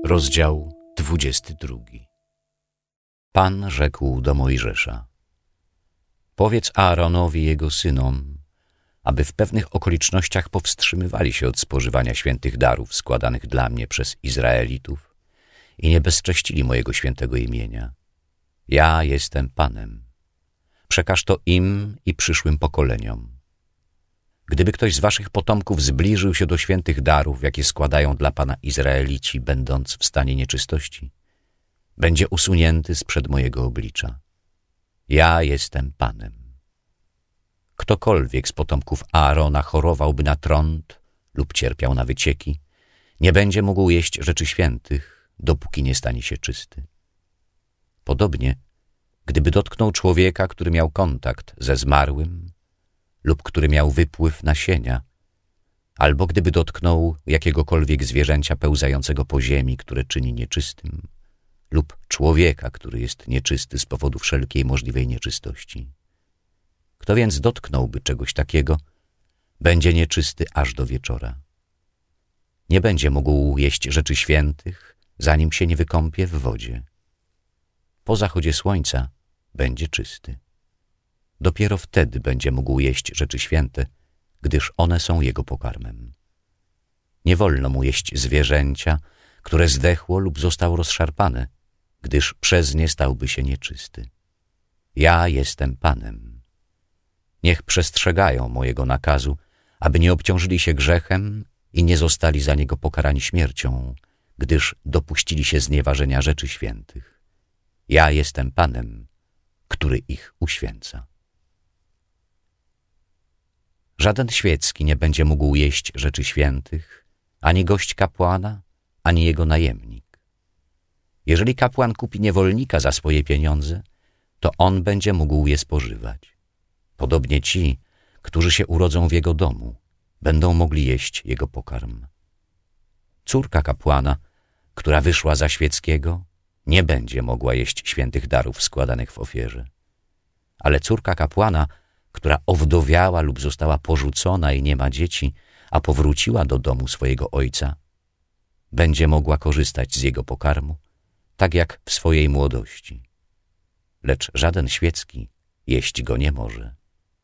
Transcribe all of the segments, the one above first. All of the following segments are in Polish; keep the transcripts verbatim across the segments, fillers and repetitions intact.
Rozdział dwudziesty drugi. Pan rzekł do Mojżesza: Powiedz Aaronowi i jego synom, aby w pewnych okolicznościach powstrzymywali się od spożywania świętych darów składanych dla mnie przez Izraelitów i nie bezcześcili mojego świętego imienia. Ja jestem Panem. Przekaż to im i przyszłym pokoleniom. Gdyby ktoś z waszych potomków zbliżył się do świętych darów, jakie składają dla Pana Izraelici, będąc w stanie nieczystości, będzie usunięty sprzed mojego oblicza. Ja jestem Panem. Ktokolwiek z potomków Aarona chorowałby na trąd lub cierpiał na wycieki, nie będzie mógł jeść rzeczy świętych, dopóki nie stanie się czysty. Podobnie, gdyby dotknął człowieka, który miał kontakt ze zmarłym, lub który miał wypływ nasienia, albo gdyby dotknął jakiegokolwiek zwierzęcia pełzającego po ziemi, które czyni nieczystym, lub człowieka, który jest nieczysty z powodu wszelkiej możliwej nieczystości. Kto więc dotknąłby czegoś takiego, będzie nieczysty aż do wieczora. Nie będzie mógł jeść rzeczy świętych, zanim się nie wykąpie w wodzie. Po zachodzie słońca będzie czysty. Dopiero wtedy będzie mógł jeść rzeczy święte, gdyż one są jego pokarmem. Nie wolno mu jeść zwierzęcia, które zdechło lub zostało rozszarpane, gdyż przez nie stałby się nieczysty. Ja jestem Panem. Niech przestrzegają mojego nakazu, aby nie obciążyli się grzechem i nie zostali za niego pokarani śmiercią, gdyż dopuścili się znieważenia rzeczy świętych. Ja jestem Panem, który ich uświęca. Żaden świecki nie będzie mógł jeść rzeczy świętych, ani gość kapłana, ani jego najemnik. Jeżeli kapłan kupi niewolnika za swoje pieniądze, to on będzie mógł je spożywać. Podobnie ci, którzy się urodzą w jego domu, będą mogli jeść jego pokarm. Córka kapłana, która wyszła za świeckiego, nie będzie mogła jeść świętych darów składanych w ofierze. Ale córka kapłana, która owdowiała lub została porzucona i nie ma dzieci, a powróciła do domu swojego ojca, będzie mogła korzystać z jego pokarmu, tak jak w swojej młodości. Lecz żaden świecki jeść go nie może.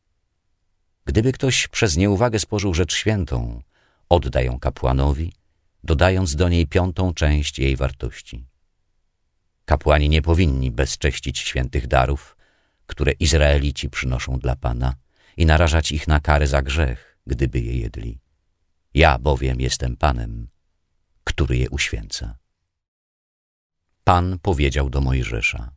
Gdyby ktoś przez nieuwagę spożył rzecz świętą, odda ją kapłanowi, dodając do niej piątą część jej wartości. Kapłani nie powinni bezcześcić świętych darów, które Izraelici przynoszą dla Pana i narażać ich na karę za grzech, gdyby je jedli. Ja bowiem jestem Panem, który je uświęca. Pan powiedział do Mojżesza: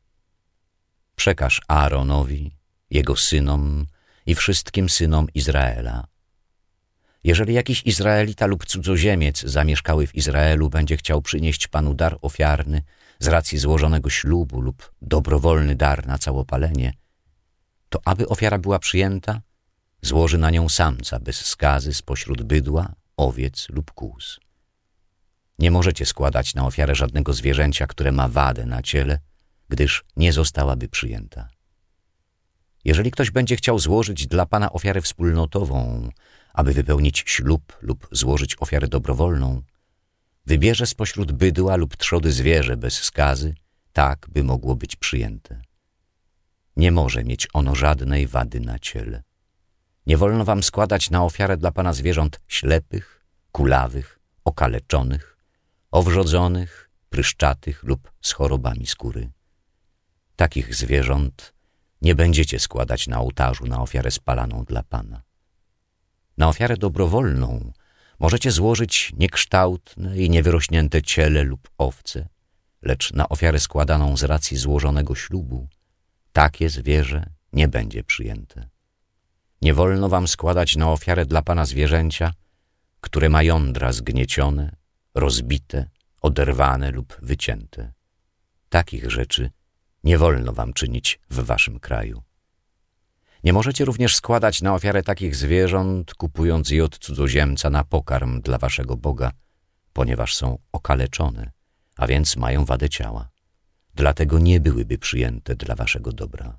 Przekaż Aaronowi, jego synom i wszystkim synom Izraela. Jeżeli jakiś Izraelita lub cudzoziemiec zamieszkały w Izraelu będzie chciał przynieść Panu dar ofiarny z racji złożonego ślubu lub dobrowolny dar na całopalenie, to aby ofiara była przyjęta, złoży na nią samca bez skazy spośród bydła, owiec lub kóz. Nie możecie składać na ofiarę żadnego zwierzęcia, które ma wadę na ciele, gdyż nie zostałaby przyjęta. Jeżeli ktoś będzie chciał złożyć dla Pana ofiarę wspólnotową, aby wypełnić ślub lub złożyć ofiarę dobrowolną, wybierze spośród bydła lub trzody zwierzę bez skazy, tak by mogło być przyjęte. Nie może mieć ono żadnej wady na ciele. Nie wolno wam składać na ofiarę dla Pana zwierząt ślepych, kulawych, okaleczonych, owrzodzonych, pryszczatych lub z chorobami skóry. Takich zwierząt nie będziecie składać na ołtarzu na ofiarę spalaną dla Pana. Na ofiarę dobrowolną możecie złożyć niekształtne i niewyrośnięte ciele lub owce, lecz na ofiarę składaną z racji złożonego ślubu takie zwierzę nie będzie przyjęte. Nie wolno wam składać na ofiarę dla Pana zwierzęcia, które ma jądra zgniecione, rozbite, oderwane lub wycięte. Takich rzeczy nie wolno wam czynić w waszym kraju. Nie możecie również składać na ofiarę takich zwierząt, kupując je od cudzoziemca na pokarm dla waszego Boga, ponieważ są okaleczone, a więc mają wadę ciała. Dlatego nie byłyby przyjęte dla waszego dobra.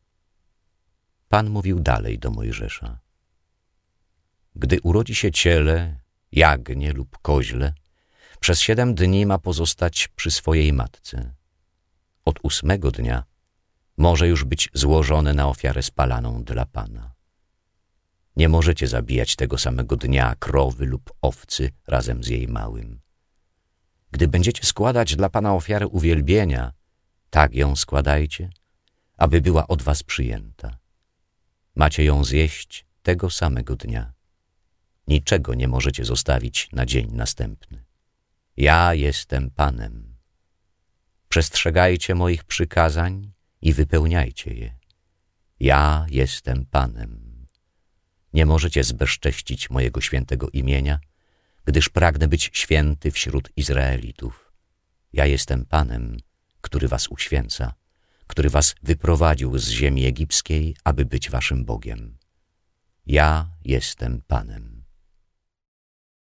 Pan mówił dalej do Mojżesza: Gdy urodzi się ciele, jagnię lub koźle, Przez siedem dni ma pozostać przy swojej matce. Od ósmego dnia może już być złożone na ofiarę spalaną dla Pana. Nie możecie zabijać tego samego dnia krowy lub owcy razem z jej małym. Gdy będziecie składać dla Pana ofiarę uwielbienia, tak ją składajcie, aby była od was przyjęta. Macie ją zjeść tego samego dnia. Niczego nie możecie zostawić na dzień następny. Ja jestem Panem. Przestrzegajcie moich przykazań i wypełniajcie je. Ja jestem Panem. Nie możecie zbezcześcić mojego świętego imienia, gdyż pragnę być święty wśród Izraelitów. Ja jestem Panem, który was uświęca, który was wyprowadził z ziemi egipskiej, aby być waszym Bogiem. Ja jestem Panem.